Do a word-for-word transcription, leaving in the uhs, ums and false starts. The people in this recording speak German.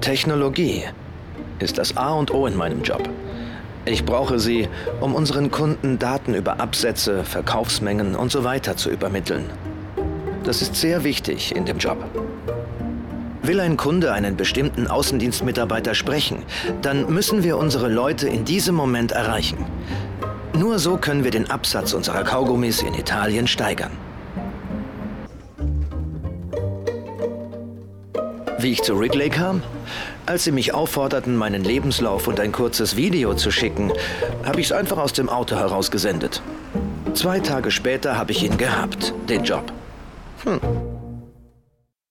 Technologie ist das A und O in meinem Job. Ich brauche sie, um unseren Kunden Daten über Absätze, Verkaufsmengen und so weiter zu übermitteln. Das ist sehr wichtig in dem Job. Will ein Kunde einen bestimmten Außendienstmitarbeiter sprechen, dann müssen wir unsere Leute in diesem Moment erreichen. Nur so können wir den Absatz unserer Kaugummis in Italien steigern. Wie ich zu Wrigley kam? Als sie mich aufforderten, meinen Lebenslauf und ein kurzes Video zu schicken, habe ich es einfach aus dem Auto heraus gesendet. Zwei Tage später habe ich ihn gehabt, den Job. Hm.